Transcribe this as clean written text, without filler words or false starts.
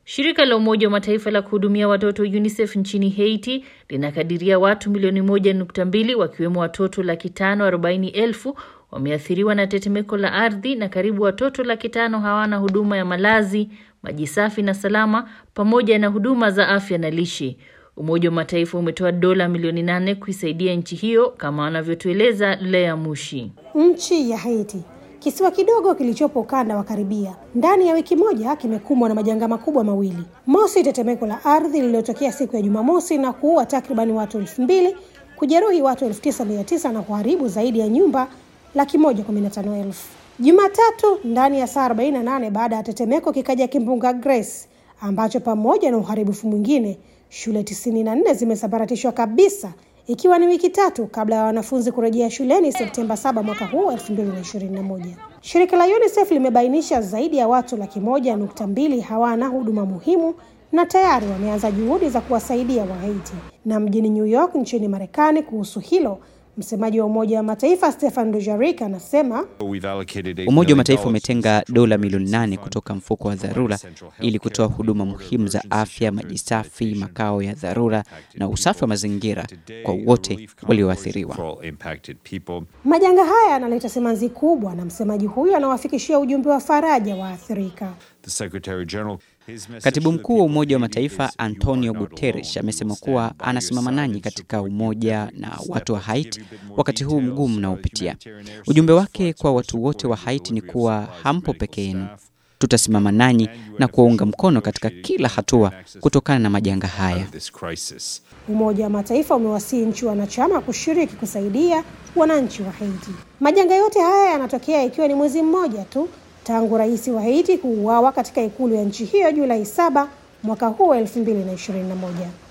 Shirika la Umoja wa Mataifa la kuhudumia watoto UNICEF nchini Haiti linakadiria watu milioni 1.2 wakiwemo watoto 540,000 wameathiriwa na tetemeko la ardhi na karibu watoto 500,000 hawana huduma ya malazi, maji safi na salama pamoja na huduma za afya na lishe. Umoja wa Mataifa umetoa dola milioni 8 kuisaidia nchi hiyo kama wanavyotueleza Lea Mushi. Nchi ya Haiti, kisiwa kidogo kilichopo ukanda wa Karibia, ndani ya wiki moja kimekumbwa na majanga makubwa mawili. Mosi, tetemeko la ardhi lililotokea siku ya Jumamosi na kuua takriban watu 2,000, kujeruhi watu 9,900 na kuharibu zaidi ya nyumba 115,000. Jumatatu, ndani ya saa 48 baada ya tetemeko kikaja kimbunga Grace ambacho pamoja na uharibifu mwingine, shule 94 zimesambaratishwa kabisa, ikiwa ni wiki 3 kabla ya wanafunzi kurejea shuleni Septemba 7 mwaka huu 2021. Shirika la UNICEF limebainisha zaidi ya watu 1.2 hawana huduma muhimu na tayari wameanza juhudi za kuwasaidia Wahaiti. Na mjini New York nchini Marekani kuhusu hilo, msemaji wa Umoja wa Mataifa Stefan Dujarric anasema Umoja wa Mataifa umetenga dola milioni 8 kutoka mfuko wa dharura ili kutoa huduma muhimu za afya, maji safi, makao ya dharura na usafi wa mazingira kwa wote walioathiriwa. Majanga haya yanaleta simanzi kubwa na msemaji huyu anawafikishia ujumbe wa faraja waathirika. Katibu mkuu wa Umoja wa Mataifa Antonio Guterres amesema kuwa anasimama nanyi katika umoja na watu wa Haiti wakati huu mgumu unaopitia. Ujumbe wake kwa watu wote wa Haiti ni kuwa hampo peke yenu. Tutasimama nanyi na kuwaunga mkono katika kila hatua kutokana na majanga haya. Umoja wa Mataifa umewasihi nchi wanachama kushiriki kusaidia wananchi wa Haiti. Majanga yote haya yanatokea ikiwa ni mwezi mmoja tu tangu rais wa Haiti kuuawa katika ikulu ya nchi hiyo Julai 7 mwaka huu 2021.